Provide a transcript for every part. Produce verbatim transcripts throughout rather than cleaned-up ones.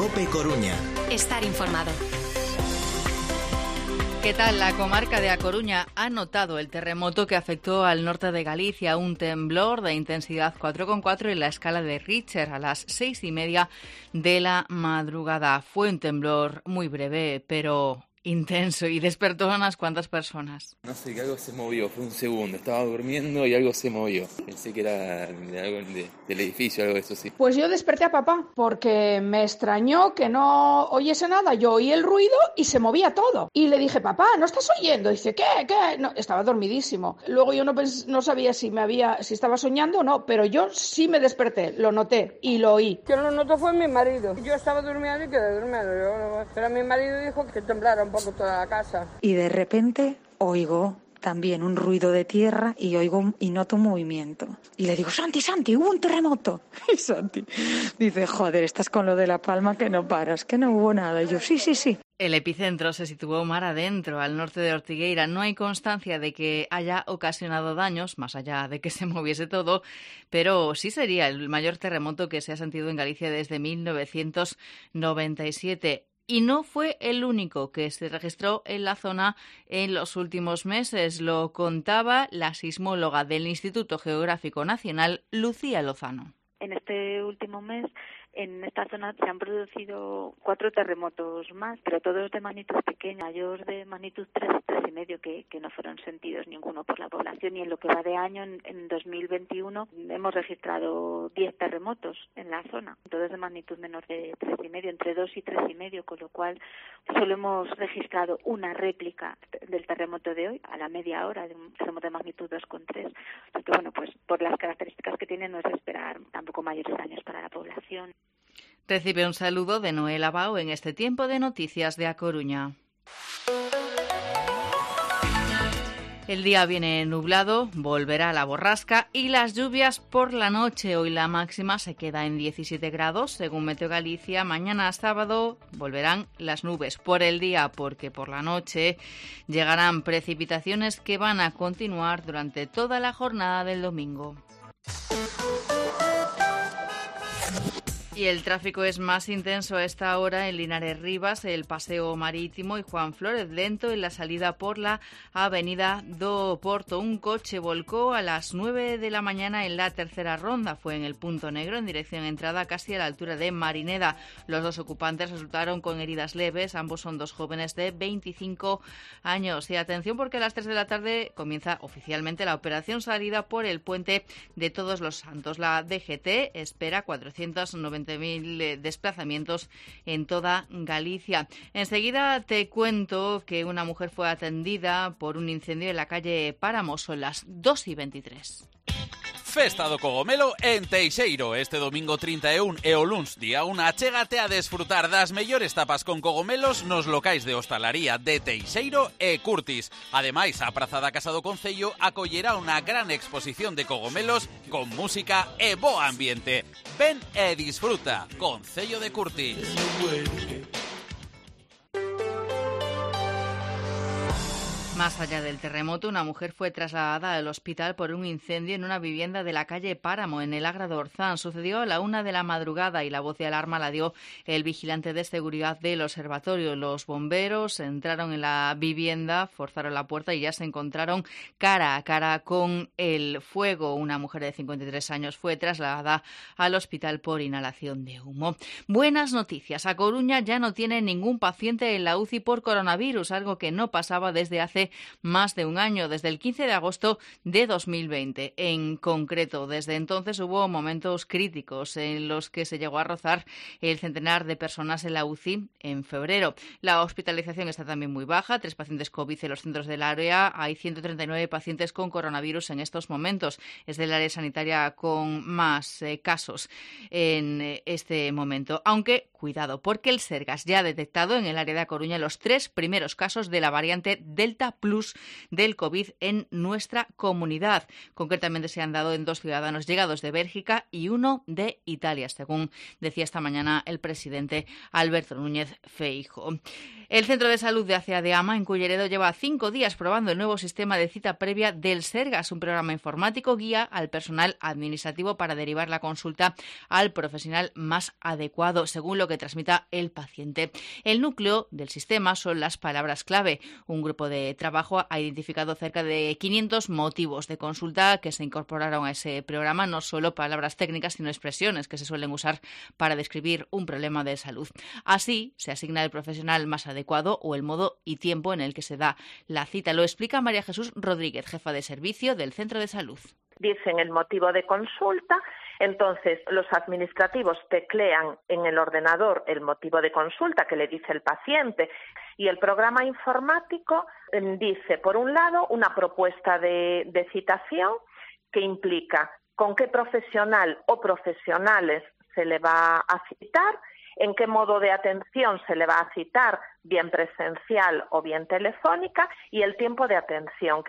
COPE Coruña. Estar informado. ¿Qué tal? La comarca de A Coruña ha notado el terremoto que afectó al norte de Galicia, un temblor de intensidad cuatro coma cuatro en la escala de Richter a las seis y media de la madrugada. Fue un temblor muy breve, pero intenso, y despertó a unas cuantas personas. No sé, que algo se movió, fue un segundo, estaba durmiendo y algo se movió. Pensé que era de algo de, del edificio, algo de eso, sí. Pues yo desperté a papá porque me extrañó que no oyese nada. Yo oí el ruido y se movía todo. Y le dije, papá, ¿no estás oyendo? Dice, ¿qué? ¿Qué? No, estaba dormidísimo. Luego yo no, pens- no sabía si me había, si estaba soñando o no, pero yo sí me desperté, lo noté y lo oí. Quien lo notó fue mi marido. Yo estaba durmiendo y quedé durmiendo. Yo, pero mi marido dijo que temblara un poco toda la casa. Y de repente oigo también un ruido de tierra y oigo y noto un movimiento. Y le digo, Santi, Santi, hubo un terremoto. Y Santi dice, joder, estás con lo de La Palma que no paras, que no hubo nada. Y yo, sí, sí, sí. El epicentro se situó mar adentro, al norte de Ortigueira. No hay constancia de que haya ocasionado daños, más allá de que se moviese todo, pero sí sería el mayor terremoto que se ha sentido en Galicia desde mil novecientos noventa y siete. Y no fue el único que se registró en la zona en los últimos meses. Lo contaba la sismóloga del Instituto Geográfico Nacional, Lucía Lozano. En este último mes, en esta zona se han producido cuatro terremotos más, pero todos de magnitud pequeña, mayor de magnitud tres, tres y medio, que, que no fueron sentidos ninguno por la población. Y en lo que va de año, en, en dos mil veintiuno, hemos registrado diez terremotos en la zona, todos de magnitud menor de tres y medio, entre dos y tres y medio, con lo cual solo hemos registrado una réplica del terremoto de hoy, a la media hora, de un terremoto de magnitud dos coma tres. Así que, bueno, pues por las características que tiene, no es de esperar tampoco mayores daños para la población. Recibe un saludo de Noel Abao en este tiempo de noticias de A Coruña. El día viene nublado, volverá la borrasca y las lluvias por la noche. Hoy la máxima se queda en diecisiete grados, según Meteo Galicia. Mañana sábado volverán las nubes por el día, porque por la noche llegarán precipitaciones que van a continuar durante toda la jornada del domingo. Y el tráfico es más intenso a esta hora en Linares Rivas, el Paseo Marítimo y Juan Flórez, lento en la salida por la avenida do Porto. Un coche volcó a las nueve de la mañana en la tercera ronda. Fue en el punto negro, en dirección entrada, casi a la altura de Marineda. Los dos ocupantes resultaron con heridas leves. Ambos son dos jóvenes de veinticinco años. Y atención, porque a las tres de la tarde comienza oficialmente la operación salida por el puente de Todos los Santos. La D G T espera cuatrocientos noventa mil desplazamientos en toda Galicia. Enseguida te cuento que una mujer fue atendida por un incendio en la calle Páramo. Son las dos y veintitrés. Festa do Cogomelo en Teixeiro. Este domingo trinta e un e o luns día un, achégate a desfrutar das mellores tapas con cogomelos nos locais de hostalaría de Teixeiro e Curtis. Ademais, a Praza da Casa do Concello acollerá unha gran exposición de cogomelos con música e bo ambiente. Ven e disfruta. Concello de Curtis. Más allá del terremoto, una mujer fue trasladada al hospital por un incendio en una vivienda de la calle Páramo, en el Agra de Orzán. Sucedió a la una de la madrugada y la voz de alarma la dio el vigilante de seguridad del observatorio. Los bomberos entraron en la vivienda, forzaron la puerta y ya se encontraron cara a cara con el fuego. Una mujer de cincuenta y tres años fue trasladada al hospital por inhalación de humo. Buenas noticias. A Coruña ya no tiene ningún paciente en la U C I por coronavirus, algo que no pasaba desde hace más de un año, desde el quince de agosto de dos mil veinte. En concreto, desde entonces hubo momentos críticos en los que se llegó a rozar el centenar de personas en la U C I en febrero. La hospitalización está también muy baja, tres pacientes COVID en los centros del área, hay ciento treinta y nueve pacientes con coronavirus en estos momentos. Es del área sanitaria con más eh, casos en eh, este momento. Aunque, cuidado, porque el Sergas ya ha detectado en el área de A Coruña los tres primeros casos de la variante Delta plus del COVID en nuestra comunidad. Concretamente se han dado en dos ciudadanos llegados de Bélgica y uno de Italia, según decía esta mañana el presidente Alberto Núñez Feijóo. El Centro de Salud de Acea de Ama, en Culleredo, lleva cinco días probando el nuevo sistema de cita previa del Sergas, un programa informático guía al personal administrativo para derivar la consulta al profesional más adecuado, según lo que transmita el paciente. El núcleo del sistema son las palabras clave. Un grupo de trabajo ha identificado cerca de quinientos motivos de consulta que se incorporaron a ese programa, no solo palabras técnicas, sino expresiones que se suelen usar para describir un problema de salud. Así, se asigna el profesional más adecuado o el modo y tiempo en el que se da la cita. Lo explica María Jesús Rodríguez, jefa de servicio del Centro de Salud. Dicen el motivo de consulta, entonces los administrativos teclean en el ordenador el motivo de consulta que le dice el paciente y el programa informático dice, por un lado, una propuesta de, de citación que implica con qué profesional o profesionales se le va a citar, en qué modo de atención se le va a citar, bien presencial o bien telefónica, y el tiempo de atención.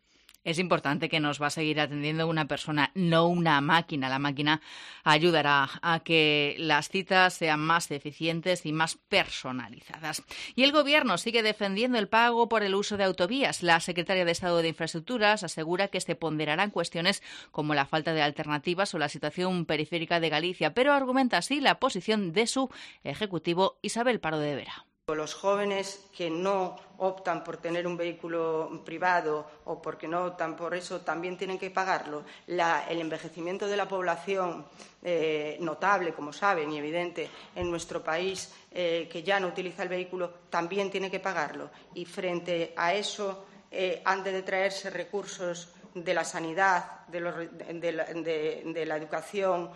Es importante que nos va a seguir atendiendo una persona, no una máquina. La máquina ayudará a que las citas sean más eficientes y más personalizadas. Y el Gobierno sigue defendiendo el pago por el uso de autovías. La secretaria de Estado de Infraestructuras asegura que se ponderarán cuestiones como la falta de alternativas o la situación periférica de Galicia, pero argumenta así la posición de su ejecutivo, Isabel Pardo de Vera. Los jóvenes que no optan por tener un vehículo privado o porque no optan por eso también tienen que pagarlo. La, el envejecimiento de la población eh, notable, como saben, y evidente en nuestro país, eh, que ya no utiliza el vehículo, también tiene que pagarlo. Y frente a eso eh, han de traerse recursos de la sanidad, de, los, de, la, de, de la educación.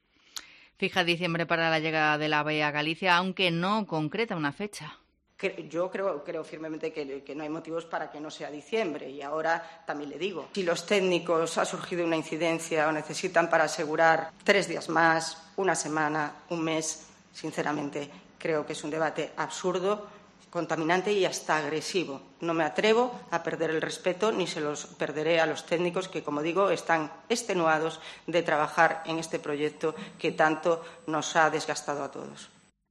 Fija diciembre para la llegada de la AVE a Galicia, aunque no concreta una fecha. Yo creo, creo firmemente que, que no hay motivos para que no sea diciembre. Y ahora también le digo, si los técnicos ha surgido una incidencia o necesitan para asegurar tres días más, una semana, un mes, sinceramente creo que es un debate absurdo, contaminante y hasta agresivo. No me atrevo a perder el respeto ni se los perderé a los técnicos que, como digo, están extenuados de trabajar en este proyecto que tanto nos ha desgastado a todos.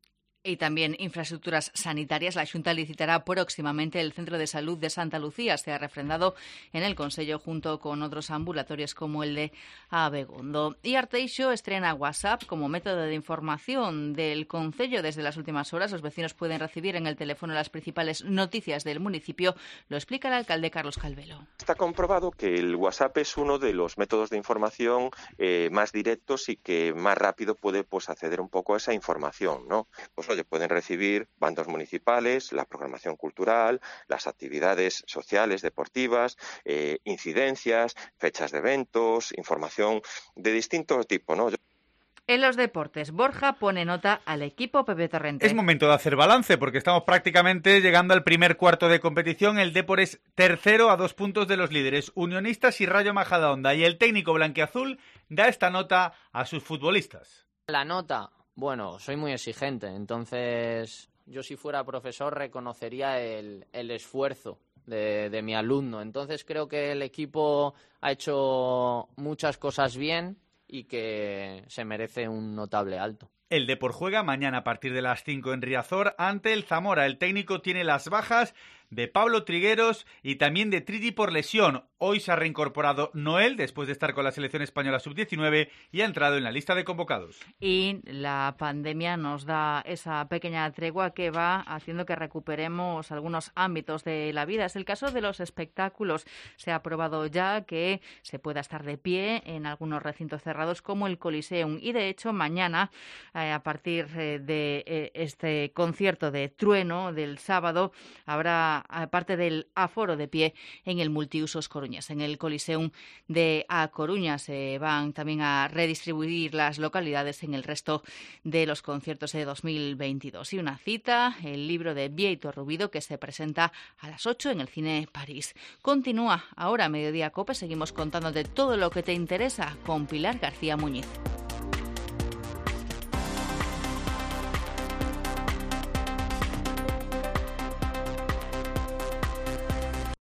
Y también infraestructuras sanitarias. La Xunta licitará próximamente el Centro de Salud de Santa Lucía. Se ha refrendado en el Consello junto con otros ambulatorios como el de Abegondo. Y Arteixo estrena WhatsApp como método de información del Concello. Desde las últimas horas los vecinos pueden recibir en el teléfono las principales noticias del municipio. Lo explica el alcalde Carlos Calvelo. Está comprobado que el WhatsApp es uno de los métodos de información eh, más directos y que más rápido puede pues, acceder un poco a esa información, ¿no? Pues oye, pueden recibir bandos municipales, la programación cultural, las actividades sociales, deportivas, eh, incidencias, fechas de eventos, información de distinto tipo, ¿no? En los deportes, Borja pone nota al equipo Pepe Torrente. Es momento de hacer balance porque estamos prácticamente llegando al primer cuarto de competición. El Depor es tercero a dos puntos de los líderes Unionistas y Rayo Majadahonda. Y el técnico blanquiazul da esta nota a sus futbolistas. La nota, bueno, soy muy exigente, entonces yo si fuera profesor reconocería el, el esfuerzo de, de mi alumno. Entonces creo que el equipo ha hecho muchas cosas bien y que se merece un notable alto. El Depor juega mañana a partir de las cinco en Riazor ante el Zamora. El técnico tiene las bajas de Pablo Trigueros y también de Trigi por lesión. Hoy se ha reincorporado Noel después de estar con la selección española sub diecinueve y ha entrado en la lista de convocados. Y la pandemia nos da esa pequeña tregua que va haciendo que recuperemos algunos ámbitos de la vida. Es el caso de los espectáculos. Se ha aprobado ya que se pueda estar de pie en algunos recintos cerrados como el Coliseum. Y de hecho mañana, eh, a partir eh, de eh, este concierto de Trueno del sábado, habrá parte del aforo de pie en el Multiusos Coruñas. En el Coliseum de A Coruña se van también a redistribuir las localidades en el resto de los conciertos de dos mil veintidós. Y una cita, el libro de Bieito Rubido, que se presenta a las ocho en el Cine París. Continúa ahora Mediodía Cope. Seguimos contándote todo lo que te interesa con Pilar García Muñiz.